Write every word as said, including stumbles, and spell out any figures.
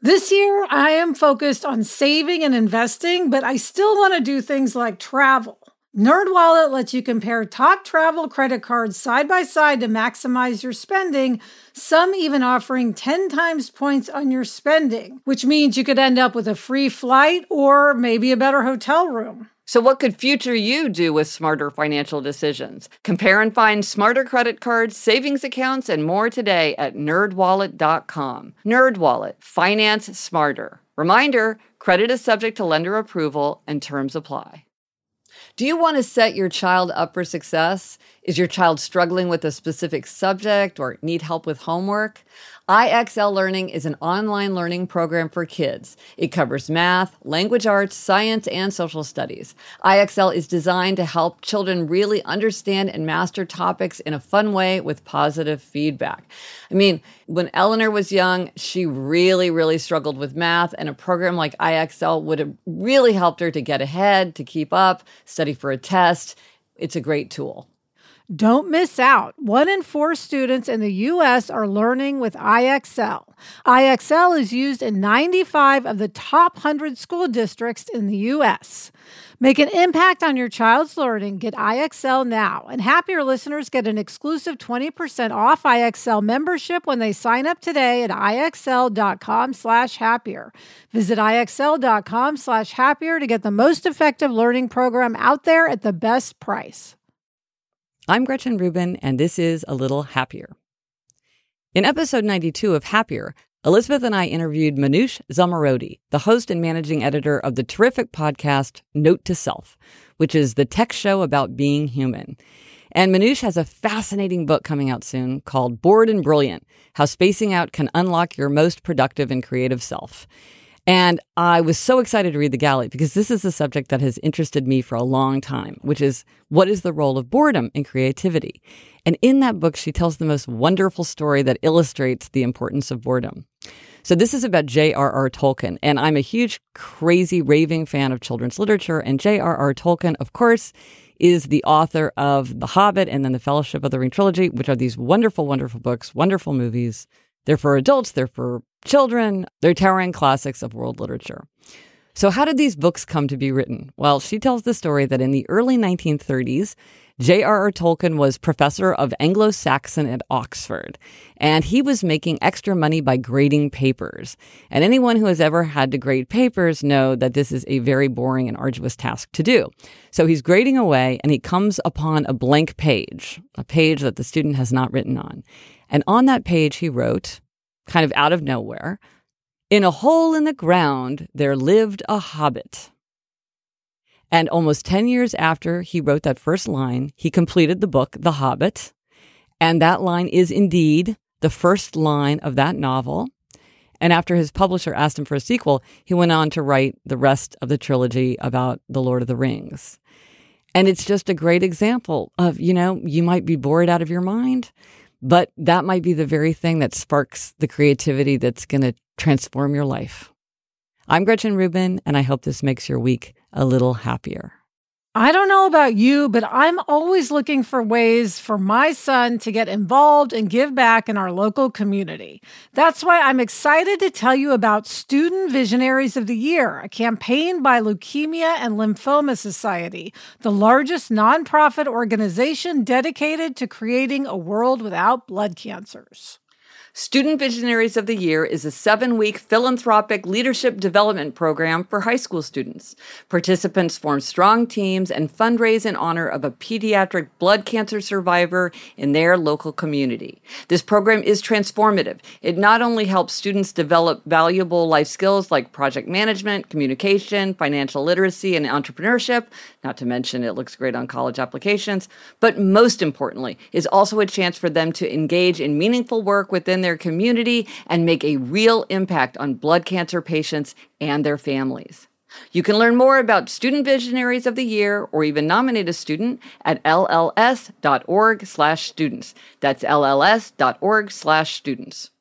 This year, I am focused on saving and investing, but I still want to do things like travel. NerdWallet lets you compare top travel credit cards side by side to maximize your spending, some even offering ten times points on your spending, which means you could end up with a free flight or maybe a better hotel room. So what could future you do with smarter financial decisions? Compare and find smarter credit cards, savings accounts, and more today at nerd wallet dot com. NerdWallet. Finance smarter. Reminder, credit is subject to lender approval and terms apply. Do you want to set your child up for success? Is your child struggling with a specific subject or need help with homework? I X L Learning is an online learning program for kids. It covers math, language arts, science, and social studies. I X L is designed to help children really understand and master topics in a fun way with positive feedback. I mean, when Eleanor was young, she really, really struggled with math, and a program like I X L would have really helped her to get ahead, to keep up, study for a test. It's a great tool. Don't miss out. One in four students in the U S are learning with I X L. I X L is used in ninety-five of the top one hundred school districts in the U S. Make an impact on your child's learning. Get I X L now. And Happier listeners get an exclusive twenty percent off I X L membership when they sign up today at IXL.com slash happier. Visit IXL.com slash happier to get the most effective learning program out there at the best price. I'm Gretchen Rubin, and this is A Little Happier. In episode ninety-two of Happier, Elizabeth and I interviewed Manoush Zomorodi, the host and managing editor of the terrific podcast Note to Self, which is the tech show about being human. And Manoush has a fascinating book coming out soon called Bored and Brilliant: How Spacing Out Can Unlock Your Most Productive and Creative Self. And I was so excited to read the galley because this is a subject that has interested me for a long time, which is what is the role of boredom in creativity? And in that book, she tells the most wonderful story that illustrates the importance of boredom. So this is about J R R Tolkien, and I'm a huge, crazy, raving fan of children's literature. And J R R Tolkien, of course, is the author of The Hobbit and then the Fellowship of the Ring trilogy, which are these wonderful, wonderful books, wonderful movies. They're for adults, they're for children, they're towering classics of world literature. So how did these books come to be written? Well, she tells the story that in the early nineteen thirties, J R R Tolkien was professor of Anglo-Saxon at Oxford, and he was making extra money by grading papers. And anyone who has ever had to grade papers know that this is a very boring and arduous task to do. So he's grading away, and he comes upon a blank page, a page that the student has not written on. And on that page, he wrote, kind of out of nowhere, "In a hole in the ground, there lived a hobbit." And almost ten years after he wrote that first line, he completed the book, The Hobbit. And that line is indeed the first line of that novel. And after his publisher asked him for a sequel, he went on to write the rest of the trilogy about The Lord of the Rings. And it's just a great example of, you know, you might be bored out of your mind, but that might be the very thing that sparks the creativity that's going to transform your life. I'm Gretchen Rubin, and I hope this makes your week a little happier. I don't know about you, but I'm always looking for ways for my son to get involved and give back in our local community. That's why I'm excited to tell you about Student Visionaries of the Year, a campaign by Leukemia and Lymphoma Society, the largest nonprofit organization dedicated to creating a world without blood cancers. Student Visionaries of the Year is a seven-week philanthropic leadership development program for high school students. Participants form strong teams and fundraise in honor of a pediatric blood cancer survivor in their local community. This program is transformative. It not only helps students develop valuable life skills like project management, communication, financial literacy, and entrepreneurship, not to mention it looks great on college applications, but most importantly, is also a chance for them to engage in meaningful work within their community and make a real impact on blood cancer patients and their families. You can learn more about Student Visionaries of the Year or even nominate a student at lls.org slash students. That's lls.org slash students.